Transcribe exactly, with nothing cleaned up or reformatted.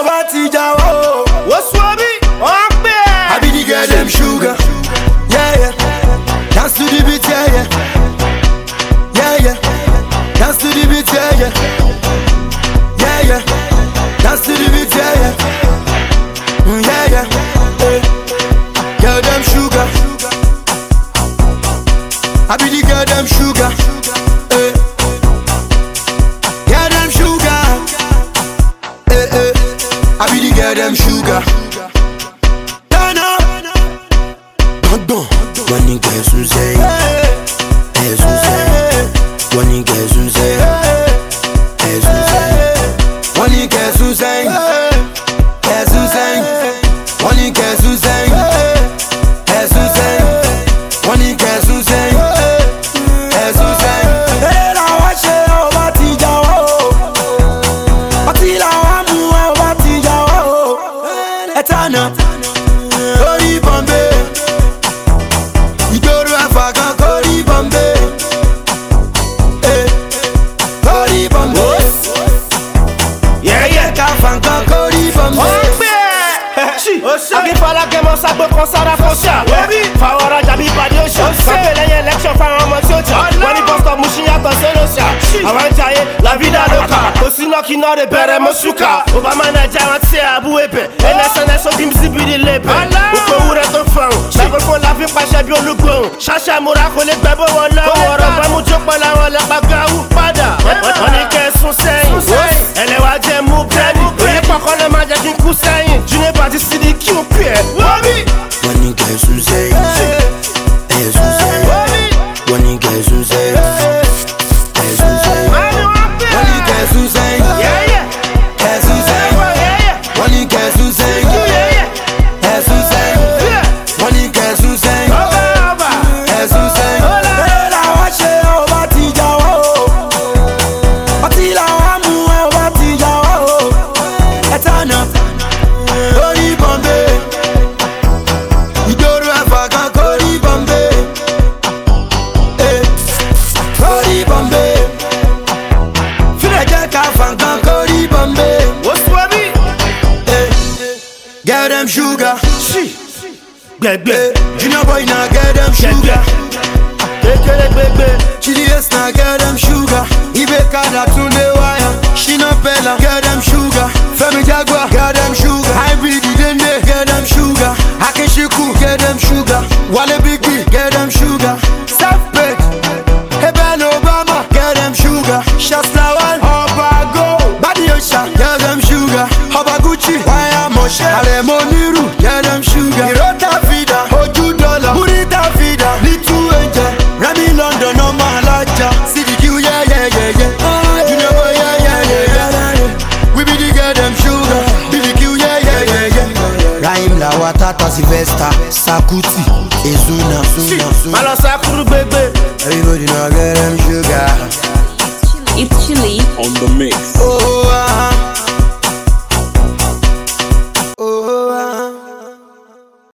over Tijawa. What's Wabi? On bear. I be the girl them sugar. Yeah, yeah. Dance to the beat, yeah, yeah. Yeah, yeah. Dance to the beat, yeah, yeah. Yeah, yeah. Dance to the beat, yeah, yeah. Mm, yeah, yeah. Hey. Girl them sugar. I be the girl them sugar. Hey. Girl them sugar. Hey, hey. I be the girl them sugar. Turn up. Don't don't. When you get some say, hey, some say. When you get some say, hey, some say. When you get some say, hey, some say. When you get some say, hey, some say. When you get some say, hey, some say. Hey, I watch it over Tijawa. Until I move over Tijawa. Etana, Tori Bombay. Agi fala ke mo sa gbe kon sara fosia. Fawara jabi padi oṣù. Kape lẹ́yìn election fa àwọn ọmọ tí ó jà. Wọ́n ní bọ́sítọ̀ mú sí yàtọ̀ sẹ́lọ̀ṣà. Àwọn ń jayé la vida loca. Kò sí nọ́ọ̀kì náà de bẹ̀rẹ̀ mọ́ ṣúkà. Obama Naija wọn ti àbú ebè. N S N S ojú mi sí bí ní lébè. Oko ewúrẹ́ tó fọ̀hún. Ṣàkóso la fi pàṣẹ bí olúgbòhùn. Ṣáṣá múra kò lè gbẹ́ bó wọn lọ́wọ́. Kó wọ̀rọ̀ bá mú jókòó làwọn lẹ́pà gáwú padà. Wọ́n ní kẹ́ sún sẹ́yìn. Ẹlẹ́wà jẹ́ mú bẹ́ẹ̀ni. Òye pọ̀kọ́ lè má jẹ́ kí n kú sẹ́yìn. Junior Party C D Q P ẹ̀. When you get some say, hey, some say. When you get some say, hey, some say. When you get some say, hey, some say. When you get some say, hey, some say. When you get some say, hey, some say. Hey, I watch it over Tijawa. Until I move over Tijawa. Etana, Tori Bombay. Get them sugar, she, Gbẹ̀gbẹ̀. Junior boy now get them sugar. Kékeré gbẹ̀gbẹ̀. G D S now get them sugar. Ibeka na Tunde wire. Shina Pella get them sugar. Femi Jaguar get them sugar. Hybrid Dende get them sugar. Akeshiku get them sugar. Wale Big B get them sugar. Self-paid. Eben Obama get them sugar. Shaslawal Obago Badi Osha get them sugar. Obaguchi Wire Moshe Alemo Niru get them sugar. Hirota Vida Oju Dollar Burita Vida Little Angel Remy London no Malaja C D Q yeah yeah yeah yeah. You know yeah yeah yeah yeah. We be the get them sugar. C D Q yeah yeah yeah yeah. Raim La Watata Sylvester Sakuti Ezuna Zuna Zuna Malo Sakuru gbẹ̀gbẹ̀. Everybody know get them sugar. It's chilly. On the mix. Oh